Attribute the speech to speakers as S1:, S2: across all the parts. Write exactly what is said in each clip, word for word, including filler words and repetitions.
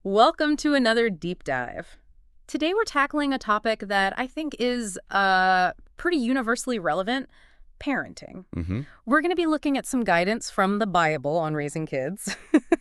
S1: Welcome to another deep dive. Today we're tackling a topic that I think is uh, pretty universally relevant, parenting.
S2: hmm
S1: We're going to be looking at some guidance from the Bible on raising kids.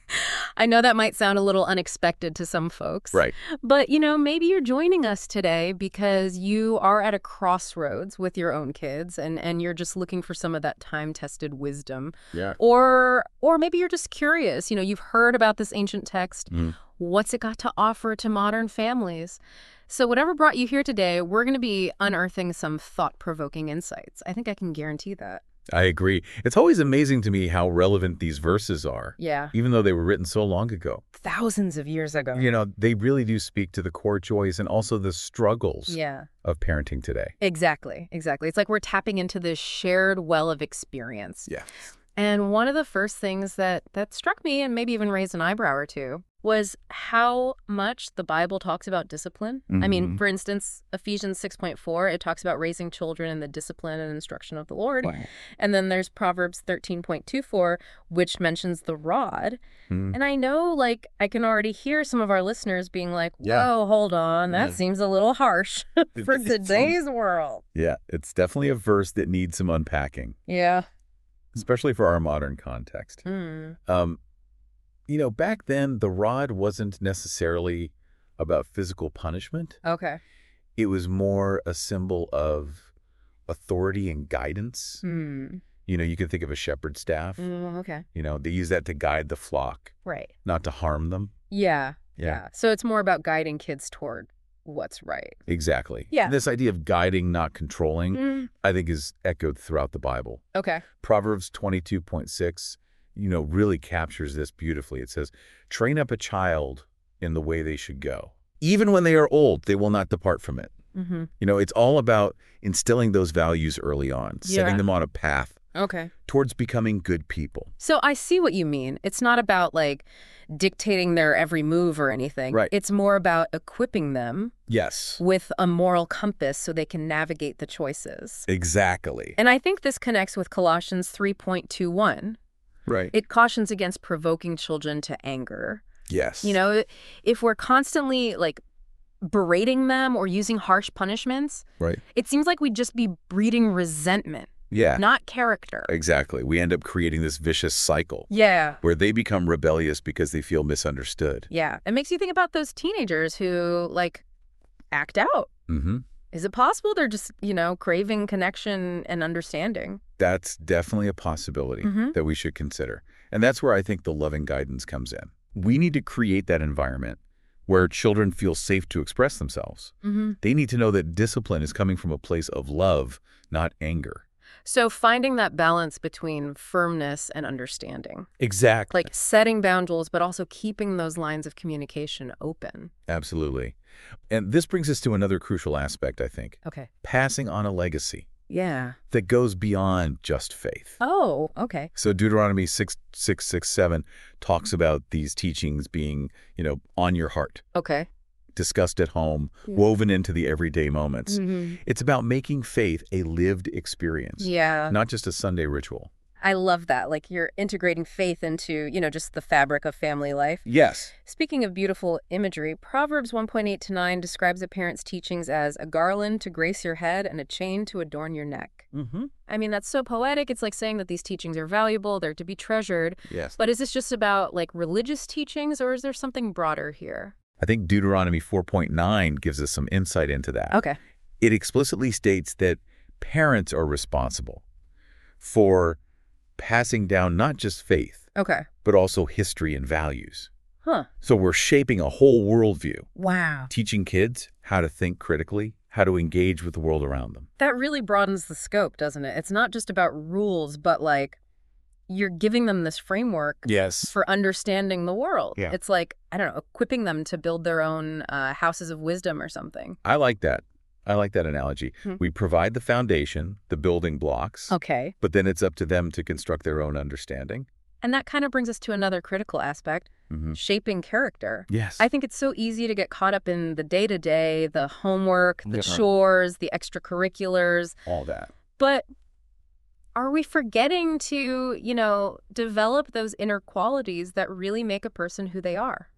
S1: I know that might sound a little unexpected to some folks,
S2: Right.
S1: but you know, maybe you're joining us today because you are at a crossroads with your own kids and, and you're just looking for some of that time-tested wisdom.
S2: Yeah.
S1: Or or maybe you're just curious, you know, you've heard about this ancient text.
S2: Mhm.
S1: What's it got to offer to modern families? So whatever brought you here today, we're going to be unearthing some thought-provoking insights. I think I can guarantee that.
S2: I agree. It's always amazing to me how relevant these verses are,
S1: Yeah.
S2: even though they were written so long ago.
S1: Thousands of years ago.
S2: You know, they really do speak to the core joys and also the struggles
S1: Yeah.
S2: of parenting today.
S1: Exactly. Exactly. It's like we're tapping into this shared well of experience.
S2: Yeah.
S1: And one of the first things that that struck me and maybe even raised an eyebrow or two was how much the Bible talks about discipline. I mean,
S2: Mhm.
S1: for instance, Ephesians six point four, it talks about raising children in the discipline and instruction of the Lord.
S2: Wow.
S1: And then there's Proverbs thirteen point two four, which mentions the rod.
S2: Mhm.
S1: And I know, like, I can already hear some of our listeners being like, whoa,
S2: Yeah.
S1: hold on, that
S2: Yeah.
S1: seems a little harsh for
S2: It's-
S1: today's world.
S2: Yeah, it's definitely a verse that needs some unpacking,
S1: Yeah.
S2: especially for our modern context.
S1: Hmm.
S2: Um, you know, back then, the rod wasn't necessarily about physical punishment.
S1: Okay.
S2: It was more a symbol of authority and guidance.
S1: Hmm.
S2: You know, you can think of a shepherd's staff.
S1: Mm, okay.
S2: You know, they use that to guide the flock,
S1: Right.
S2: not to harm them.
S1: Yeah.
S2: Yeah.
S1: Yeah. So it's more about guiding kids toward what's right.
S2: Exactly.
S1: Yeah.
S2: This idea of guiding, not controlling,
S1: Mm,
S2: I think is echoed throughout the Bible.
S1: okay.
S2: Proverbs twenty-two point six, you know, really captures this beautifully. It says, train up a child in the way they should go. Even when they are old, they will not depart from it.
S1: Mm-hmm.
S2: You know, it's all about instilling those values early on, setting
S1: Yeah.
S2: them on a path
S1: Okay.
S2: towards becoming good people.
S1: So I see what you mean. It's not about like dictating their every move or anything.
S2: Right.
S1: It's more about equipping them
S2: Yes.
S1: with a moral compass so they can navigate the choices.
S2: Exactly.
S1: And I think this connects with Colossians three point two one.
S2: Right.
S1: It cautions against provoking children to anger.
S2: Yes.
S1: You know, if we're constantly like berating them or using harsh punishments,
S2: Right.
S1: it seems like we'd just be breeding resentment,
S2: Yeah.
S1: not character.
S2: Exactly. We end up creating this vicious cycle
S1: Yeah.
S2: where they become rebellious because they feel misunderstood.
S1: Yeah. It makes you think about those teenagers who, like, act out.
S2: Mm-hmm.
S1: Is it possible they're just, you know, craving connection and understanding?
S2: That's definitely a possibility
S1: Mhm.
S2: that we should consider. And that's where I think the loving guidance comes in. We need to create that environment where children feel safe to express themselves.
S1: Mm-hmm.
S2: They need to know that discipline is coming from a place of love, not anger.
S1: So finding that balance between firmness and understanding,
S2: Exactly.
S1: like setting boundaries, but also keeping those lines of communication open.
S2: Absolutely. And this brings us to another crucial aspect, I think.
S1: Okay.
S2: Passing on a legacy
S1: Yeah.
S2: that goes beyond just faith.
S1: Oh, okay.
S2: So Deuteronomy six six six seven talks about these teachings being, you know, on your heart,
S1: Okay.
S2: discussed at home,
S1: Yeah.
S2: woven into the everyday moments.
S1: Mm-hmm.
S2: It's about making faith a lived experience,
S1: Yeah.
S2: not just a Sunday ritual.
S1: I love that. Like you're integrating faith into, you know, just the fabric of family life.
S2: Yes.
S1: Speaking of beautiful imagery, Proverbs one point eight to nine describes a parent's teachings as a garland to grace your head and a chain to adorn your neck.
S2: Mm-hmm.
S1: I mean, that's so poetic. It's like saying that these teachings are valuable, they're to be treasured.
S2: Yes.
S1: But is this just about like religious teachings or is there something broader here?
S2: I think Deuteronomy four point nine gives us some insight into that.
S1: Okay.
S2: It explicitly states that parents are responsible for passing down not just faith,
S1: Okay.
S2: but also history and values.
S1: Huh.
S2: So we're shaping a whole worldview,
S1: Wow.
S2: teaching kids how to think critically, how to engage with the world around them.
S1: That really broadens the scope, doesn't it? It's not just about rules, but like you're giving them this framework
S2: Yes.
S1: for understanding the world.
S2: Yeah.
S1: It's like, I don't know, equipping them to build their own uh, houses of wisdom or something.
S2: I like that. I like that analogy.
S1: Hmm.
S2: We provide the foundation, the building blocks,
S1: Okay.
S2: but then it's up to them to construct their own understanding.
S1: And that kind of brings us to another critical aspect,
S2: Mm-hmm.
S1: shaping character.
S2: Yes.
S1: I think it's so easy to get caught up in the day-to-day, the homework, the
S2: Yeah.
S1: chores, the extracurriculars.
S2: all that.
S1: But are we forgetting to, you know, develop those inner qualities that really make a person who they are?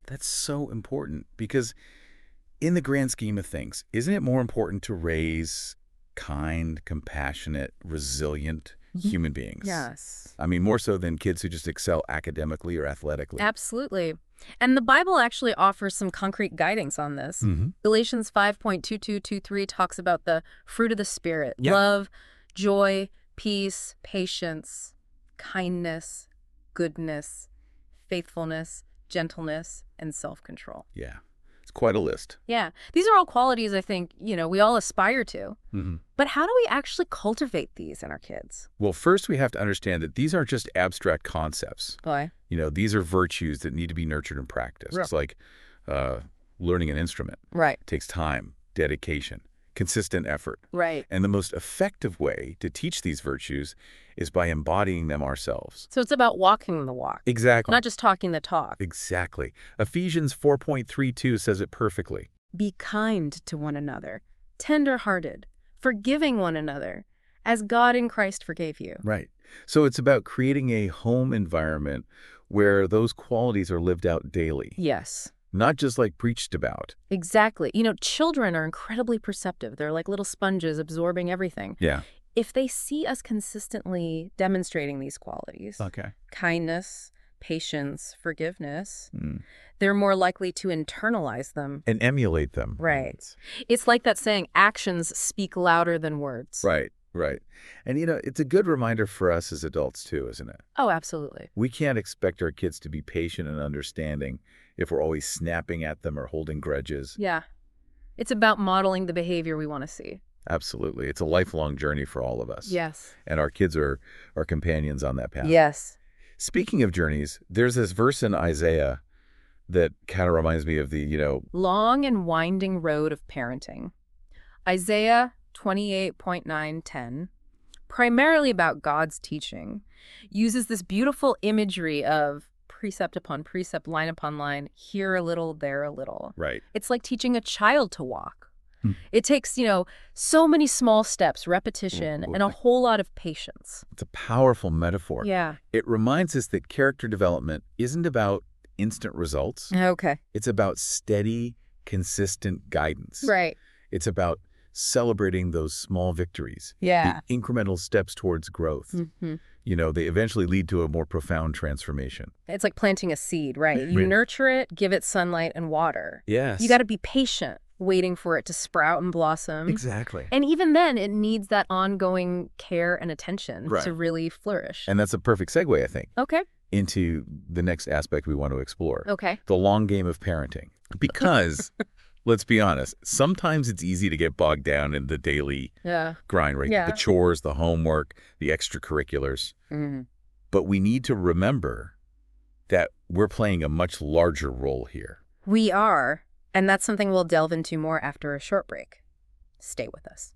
S2: That's so important because in the grand scheme of things, isn't it more important to raise kind, compassionate, resilient human beings?
S1: Yes.
S2: I mean, more so than kids who just excel academically or athletically.
S1: Absolutely. And the Bible actually offers some concrete guidance on this.
S2: Mm-hmm.
S1: Galatians five point two two two three talks about the fruit of the Spirit.
S2: Yeah.
S1: Love, joy, peace, patience, kindness, goodness, faithfulness, gentleness, and self-control.
S2: Yeah. It's quite a list.
S1: Yeah. These are all qualities I think, you know, we all aspire to.
S2: Mm-hmm.
S1: But how do we actually cultivate these in our kids?
S2: Well, first we have to understand that these aren't just abstract concepts.
S1: Boy.
S2: You know, these are virtues that need to be nurtured and practiced.
S1: Yeah.
S2: It's like uh, learning an instrument.
S1: Right.
S2: It takes time, dedication, consistent effort.
S1: Right.
S2: And the most effective way to teach these virtues is by embodying them ourselves.
S1: So it's about walking the walk,
S2: Exactly.
S1: not just talking the talk.
S2: Exactly. Ephesians four point three two says it perfectly.
S1: Be kind to one another, tender-hearted, forgiving one another, as God in Christ forgave you.
S2: Right. So it's about creating a home environment where those qualities are lived out daily,
S1: Yes.
S2: not just like preached about.
S1: Exactly. You know, children are incredibly perceptive. They're like little sponges absorbing everything.
S2: Yeah.
S1: If they see us consistently demonstrating these qualities,
S2: Okay.
S1: kindness, patience, forgiveness,
S2: Mm.
S1: they're more likely to internalize them.
S2: And emulate them.
S1: Right. It's like that saying, actions speak louder than words.
S2: Right. Right. And, you know, it's a good reminder for us as adults, too, isn't it?
S1: Oh, absolutely.
S2: We can't expect our kids to be patient and understanding if we're always snapping at them or holding grudges.
S1: Yeah. It's about modeling the behavior we want to see.
S2: Absolutely. It's a lifelong journey for all of us.
S1: Yes.
S2: And our kids are our companions on that path.
S1: Yes.
S2: Speaking of journeys, there's this verse in Isaiah that kind of reminds me of the, you know,
S1: Long and winding road of parenting. Isaiah twenty-eight point nine ten, primarily about God's teaching, uses this beautiful imagery of precept upon precept, line upon line, here a little, there a little.
S2: right.
S1: It's like teaching a child to walk.
S2: Hmm.
S1: It takes, you know, so many small steps, repetition,
S2: Ooh,
S1: and a whole lot of patience.
S2: It's a powerful metaphor.
S1: Yeah.
S2: It reminds us that character development isn't about instant results.
S1: Okay.
S2: It's about steady, consistent guidance.
S1: Right.
S2: It's about celebrating those small victories,
S1: Yeah.
S2: the incremental steps towards growth.
S1: Mm-hmm.
S2: You know, they eventually lead to a more profound transformation.
S1: It's like planting a seed, right? You
S2: Right.
S1: nurture it, give it sunlight and water.
S2: Yes.
S1: You got to be patient, waiting for it to sprout and blossom.
S2: Exactly.
S1: And even then, it needs that ongoing care and attention
S2: Right.
S1: to really flourish.
S2: And that's a perfect segue, I think,
S1: Okay.
S2: into the next aspect we want to explore.
S1: Okay.
S2: The long game of parenting. Because, let's be honest, sometimes it's easy to get bogged down in the daily
S1: Yeah.
S2: grind, right?
S1: Yeah.
S2: The chores, the homework, the extracurriculars.
S1: Mm.
S2: But we need to remember that we're playing a much larger role here.
S1: We are. And that's something we'll delve into more after a short break. Stay with us.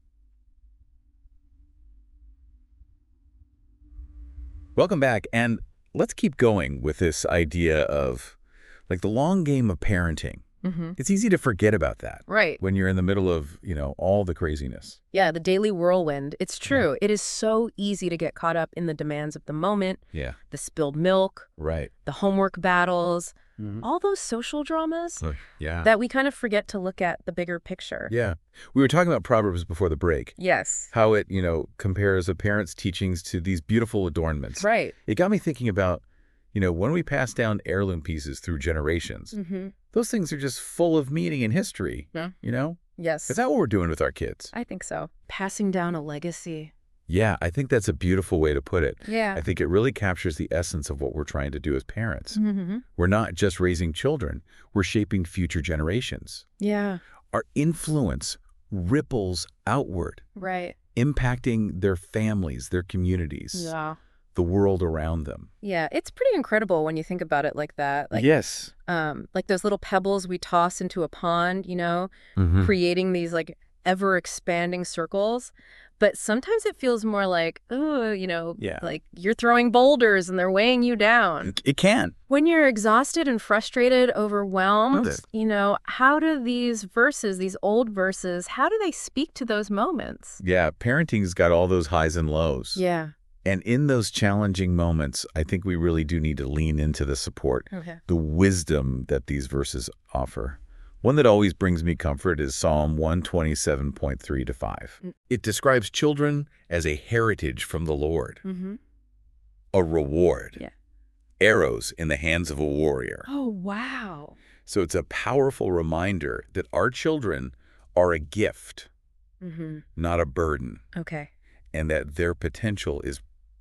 S2: Welcome back. And let's keep going with this idea of like the long game of parenting.
S1: Mm-hmm.
S2: It's easy to forget about that
S1: Right.
S2: when you're in the middle of, you know, all the craziness.
S1: Yeah, the daily whirlwind. It's true. It is so easy to get caught up in the demands of the moment,
S2: Yeah.
S1: the spilled milk,
S2: Right.
S1: the homework battles,
S2: Mhm.
S1: all those social dramas
S2: Yeah.
S1: that we kind of forget to look at the bigger picture.
S2: Yeah. We were talking about Proverbs before the break,
S1: Yes.
S2: how it, you know, compares a parent's teachings to these beautiful adornments.
S1: Right.
S2: It got me thinking about, you know, when we pass down heirloom pieces through generations,
S1: Mm-hmm.
S2: those things are just full of meaning and history,
S1: Yeah.
S2: you know?
S1: Yes.
S2: Is that what we're doing with our kids?
S1: I think so. Passing down a legacy.
S2: Yeah, I think that's a beautiful way to put it.
S1: Yeah.
S2: I think it really captures the essence of what we're trying to do as parents.
S1: Mm-hmm.
S2: We're not just raising children, we're shaping future generations.
S1: Yeah.
S2: Our influence ripples outward,
S1: Right.
S2: impacting their families, their communities,
S1: Yeah.
S2: the world around them.
S1: Yeah. It's pretty incredible when you think about it like that. Like,
S2: yes.
S1: um, like those little pebbles we toss into a pond, you know,
S2: Mhm.
S1: creating these like ever expanding circles. But sometimes it feels more like, oh, you know,
S2: Yeah.
S1: like you're throwing boulders and they're weighing you down.
S2: It can.
S1: When you're exhausted and frustrated, overwhelmed,
S2: Noted.
S1: you know, how do these verses, these old verses, how do they speak to those moments?
S2: Yeah, parenting's got all those highs and lows.
S1: Yeah.
S2: And in those challenging moments, I think we really do need to lean into the support,
S1: Okay.
S2: the wisdom that these verses offer. One that always brings me comfort is Psalm one twenty-seven point three to five.
S1: Mm.
S2: It describes children as a heritage from the Lord,
S1: Mm-hmm.
S2: a reward,
S1: Yeah.
S2: arrows in the hands of a warrior.
S1: Oh, wow.
S2: So it's a powerful reminder that our children are a gift,
S1: Mm-hmm.
S2: not a burden,
S1: Okay.
S2: and that their potential is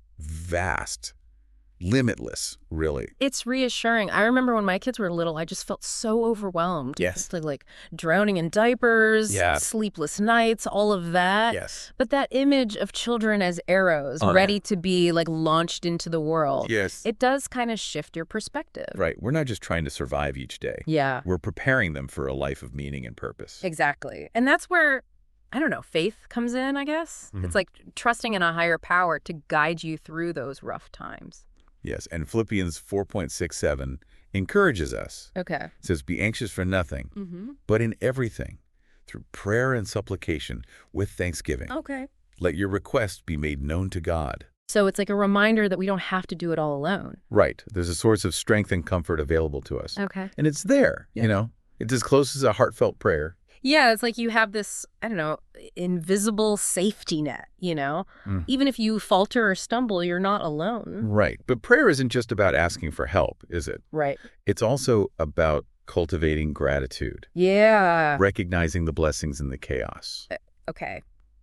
S2: vast, limitless, really.
S1: It's reassuring. I remember when my kids were little, I just felt so overwhelmed.
S2: Yes.
S1: Just like, like drowning in diapers,
S2: Yeah.
S1: sleepless nights, all of that.
S2: Yes.
S1: But that image of children as arrows,
S2: Uh,
S1: ready to be like launched into the world,
S2: Yes.
S1: it does kind of shift your perspective.
S2: Right. We're not just trying to survive each day.
S1: Yeah,
S2: We're preparing them for a life of meaning and purpose.
S1: exactly. And that's where, I don't know, faith comes in, I guess.
S2: Mhm.
S1: It's like trusting in a higher power to guide you through those rough times.
S2: Yes. And Philippians four point six seven encourages us.
S1: Okay.
S2: It says, be anxious for nothing,
S1: Mm-hmm.
S2: but in everything, through prayer and supplication, with thanksgiving.
S1: Okay.
S2: Let your requests be made known to God.
S1: So it's like a reminder that we don't have to do it all alone.
S2: Right. There's a source of strength and comfort available to us.
S1: Okay.
S2: And it's there,
S1: Yeah.
S2: you know. It's as close as a heartfelt prayer.
S1: Yeah, it's like you have this, I don't know, invisible safety net, you know?
S2: Mm.
S1: Even if you falter or stumble, you're not alone.
S2: Right. But prayer isn't just about asking for help, is it?
S1: Right.
S2: It's also about cultivating gratitude,
S1: Yeah.
S2: recognizing the blessings in the chaos.
S1: Okay.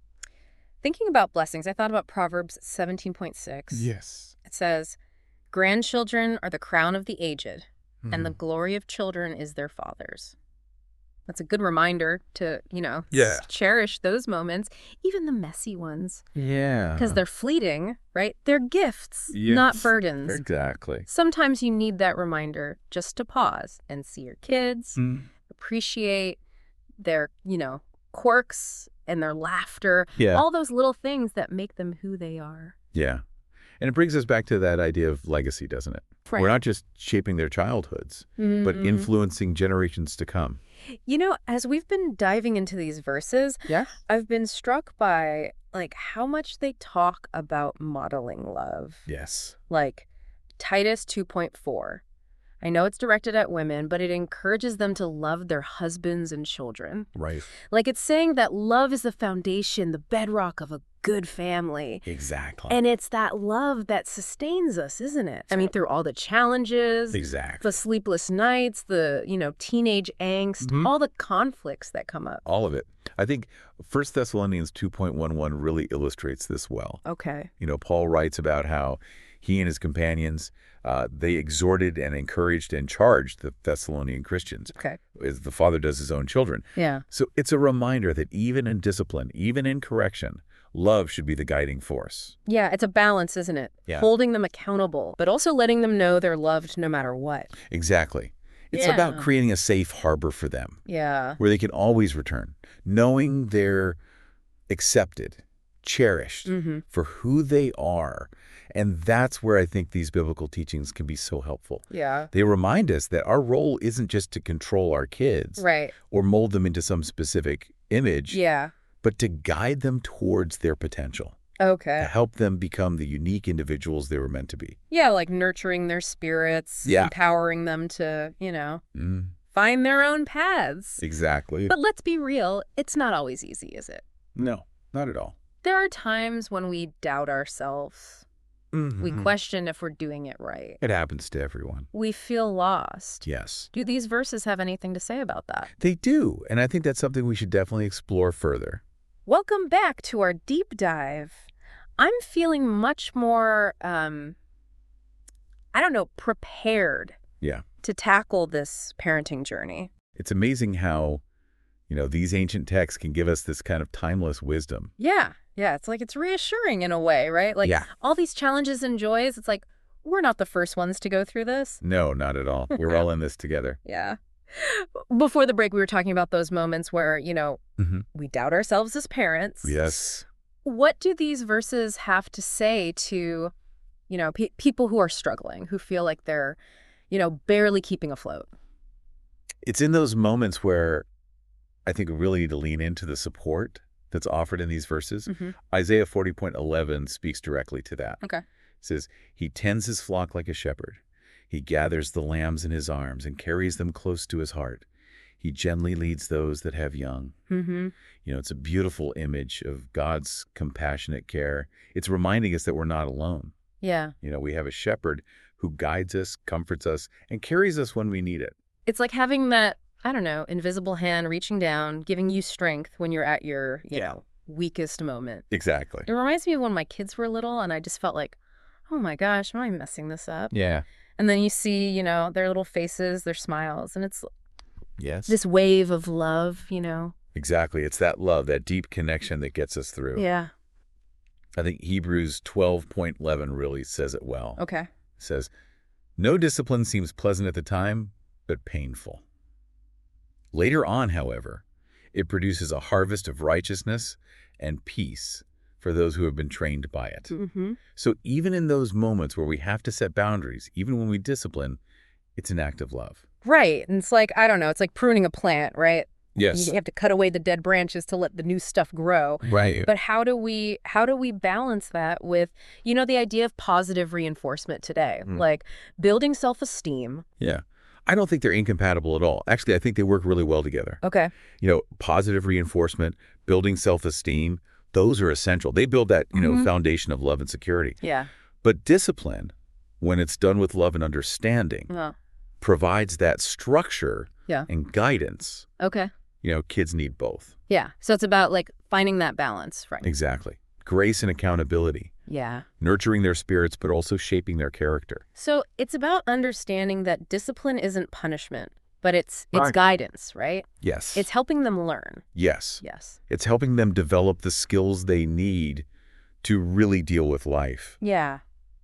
S1: Thinking about blessings, I thought about Proverbs seventeen point six.
S2: Yes.
S1: It says, grandchildren are the crown of the aged, and the
S2: Mhm.
S1: glory of children is their fathers. That's a good reminder to, you know,
S2: Yeah.
S1: s- cherish those moments, even the messy ones,
S2: Yeah.
S1: because they're fleeting, right? They're gifts, not
S2: Yes.
S1: burdens.
S2: Exactly.
S1: Sometimes you need that reminder just to pause and see your kids,
S2: Mm.
S1: appreciate their, you know, quirks and their laughter,
S2: Yeah.
S1: all those little things that make them who they are.
S2: Yeah. And it brings us back to that idea of legacy, doesn't it? We're not just shaping their childhoods, but
S1: Mhm.
S2: influencing generations to come.
S1: You know, as we've been diving into these verses,
S2: Yeah.
S1: I've been struck by like how much they talk about modeling love.
S2: Yes.
S1: Like Titus two point four. I know it's directed at women, but it encourages them to love their husbands and children.
S2: Right.
S1: Like it's saying that love is the foundation, the bedrock of a good family.
S2: Exactly.
S1: And it's that love that sustains us, isn't it? I mean, through all the challenges,
S2: exactly.
S1: the sleepless nights, the, you know, teenage angst,
S2: Mhm.
S1: all the conflicts that come up.
S2: All of it. I think First Thessalonians two point eleven really illustrates this well.
S1: Okay.
S2: You know, Paul writes about how he and his companions, uh, they exhorted and encouraged and charged the Thessalonian Christians,
S1: Okay.
S2: as the father does his own children.
S1: Yeah.
S2: So it's a reminder that even in discipline, even in correction, love should be the guiding force.
S1: Yeah, it's a balance, isn't it?
S2: Yeah.
S1: Holding them accountable, but also letting them know they're loved no matter what.
S2: Exactly. It's about
S1: Yeah.
S2: creating a safe harbor for them
S1: Yeah.
S2: where they can always return, knowing they're accepted, cherished
S1: Mm-hmm.
S2: for who they are. And that's where I think these biblical teachings can be so helpful.
S1: Yeah.
S2: They remind us that our role isn't just to control our kids
S1: Right.
S2: or mold them into some specific image,
S1: Yeah.
S2: but to guide them towards their potential, to
S1: Okay.
S2: help them become the unique individuals they were meant to be.
S1: Yeah, like nurturing their spirits,
S2: Yeah.
S1: empowering them to, you know,
S2: Mm,
S1: find their own paths.
S2: exactly.
S1: But let's be real, it's not always easy, is it?
S2: No, not at all.
S1: There are times when we doubt ourselves. We
S2: Mhm.
S1: question if we're doing it right.
S2: It happens to everyone.
S1: We feel lost.
S2: Yes.
S1: Do these verses have anything to say about that?
S2: They do, and I think that's something we should definitely explore further.
S1: Welcome back to our deep dive. I'm feeling much more, um, I don't know, prepared
S2: Yeah.
S1: to tackle this parenting journey.
S2: It's amazing how, you know, these ancient texts can give us this kind of timeless wisdom.
S1: Yeah, yeah, it's like it's reassuring in a way, right? Like
S2: Yeah.
S1: all these challenges and joys, it's like we're not the first ones to go through this.
S2: No, not at all. We're all in this together.
S1: Yeah. Before the break, we were talking about those moments where, you know,
S2: Mm-hmm.
S1: we doubt ourselves as parents.
S2: Yes.
S1: What do these verses have to say to, you know, pe- people who are struggling, who feel like they're, you know, barely keeping afloat?
S2: It's in those moments where I think we really need to lean into the support that's offered in these verses,
S1: Mm-hmm.
S2: Isaiah forty point eleven speaks directly to that.
S1: Okay.
S2: It says, he tends his flock like a shepherd. He gathers the lambs in his arms and carries them close to his heart. He gently leads those that have young.
S1: Mm-hmm.
S2: You know, it's a beautiful image of God's compassionate care. It's reminding us that we're not alone.
S1: Yeah.
S2: You know, we have a shepherd who guides us, comforts us, and carries us when we need it.
S1: It's like having that, I don't know, invisible hand reaching down, giving you strength when you're at your, you
S2: Yeah.
S1: know, weakest moment.
S2: Exactly.
S1: It reminds me of when my kids were little and I just felt like, oh my gosh, am I messing this up?
S2: Yeah.
S1: And then you see, you know, their little faces, their smiles, and it's
S2: Yes.
S1: this wave of love, you know?
S2: Exactly. It's that love, that deep connection that gets us through.
S1: Yeah.
S2: I think Hebrews twelve point eleven really says it well.
S1: Okay.
S2: It says, no discipline seems pleasant at the time, but painful. Later on, however, it produces a harvest of righteousness and peace for those who have been trained by it.
S1: Mm-hmm.
S2: So even in those moments where we have to set boundaries, even when we discipline, it's an act of love.
S1: Right. And it's like, I don't know, it's like pruning a plant, right?
S2: Yes.
S1: You have to cut away the dead branches to let the new stuff grow.
S2: Right.
S1: But how do we how do we balance that with, you know, the idea of positive reinforcement today?
S2: Mm.
S1: Like building self-esteem.
S2: Yeah. I don't think they're incompatible at all. Actually, I think they work really well together.
S1: Okay.
S2: You know, positive reinforcement, building self-esteem, those are essential. They build that, you know,
S1: Mhm.
S2: foundation of love and security.
S1: Yeah.
S2: But discipline, when it's done with love and understanding,
S1: Oh.
S2: provides that structure
S1: Yeah.
S2: and guidance.
S1: Okay.
S2: You know, kids need both.
S1: Yeah. So it's about like finding that balance, right?
S2: Exactly. Grace and accountability,
S1: Yeah.
S2: nurturing their spirits, but also shaping their character.
S1: So it's about understanding that discipline isn't punishment, but it's it's
S2: Right.
S1: guidance, right?
S2: Yes.
S1: It's helping them learn.
S2: yes.
S1: Yes.
S2: It's helping them develop the skills they need to really deal with life.
S1: Yeah.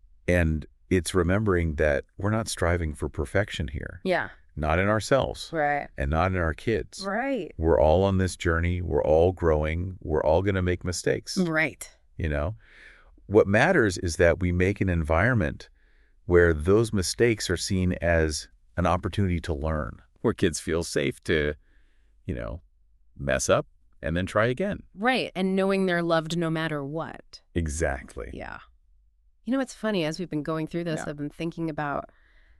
S2: And it's remembering that we're not striving for perfection here,
S1: Yeah.
S2: not in ourselves
S1: Right.
S2: and not in our kids.
S1: Right.
S2: We're all on this journey. We're all growing. We're all going to make mistakes,
S1: Right.
S2: you know? What matters is that we make an environment where those mistakes are seen as an opportunity to learn, where kids feel safe to, you know, mess up and then try again.
S1: Right. And knowing they're loved no matter what.
S2: Exactly.
S1: Yeah. You know, it's funny, as we've been going through this,
S2: Yeah.
S1: I've been thinking about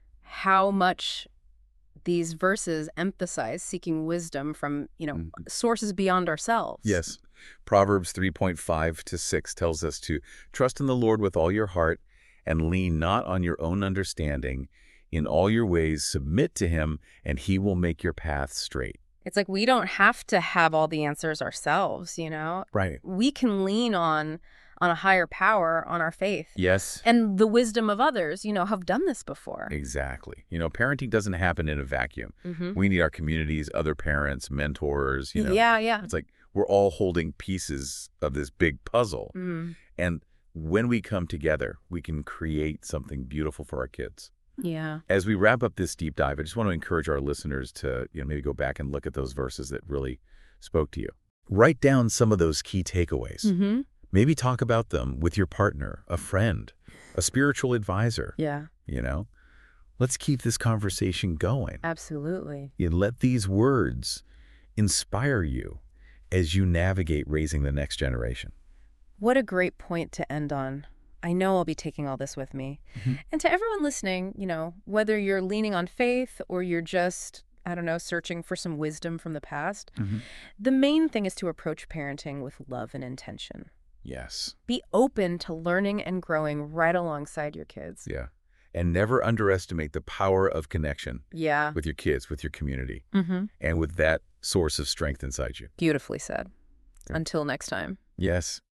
S1: how much these verses emphasize seeking wisdom from, you know,
S2: Mhm.
S1: sources beyond ourselves.
S2: Yes. Proverbs three point five to six tells us to trust in the Lord with all your heart and lean not on your own understanding. In all your ways, submit to him, and he will make your path straight.
S1: It's like we don't have to have all the answers ourselves, you know?
S2: Right.
S1: We can lean on on a higher power, on our faith.
S2: Yes.
S1: And the wisdom of others, you know, have done this before.
S2: Exactly. You know, parenting doesn't happen in a vacuum.
S1: Mm-hmm.
S2: We need our communities, other parents, mentors, you know.
S1: Yeah, yeah.
S2: It's like we're all holding pieces of this big puzzle.
S1: Mm.
S2: And when we come together, we can create something beautiful for our kids.
S1: Yeah.
S2: As we wrap up this deep dive, I just want to encourage our listeners to, you know, maybe go back and look at those verses that really spoke to you. Write down some of those key takeaways.
S1: Mm-hmm.
S2: Maybe talk about them with your partner, a friend, a spiritual advisor,
S1: Yeah,
S2: you know. Let's keep this conversation going.
S1: absolutely.
S2: You let these words inspire you as you navigate raising the next generation.
S1: What a great point to end on. I know I'll be taking all this with me.
S2: Mhm.
S1: And to everyone listening, you know, whether you're leaning on faith or you're just, I don't know, searching for some wisdom from the past, the main thing is to approach parenting with love and intention.
S2: Yes.
S1: Be open to learning and growing right alongside your kids.
S2: Yeah. And never underestimate the power of connection
S1: Yeah.
S2: with your kids, with your community,
S1: Mm-hmm.
S2: and with that source of strength inside you.
S1: Beautifully said.
S2: Yeah.
S1: Until next time.
S2: Yes.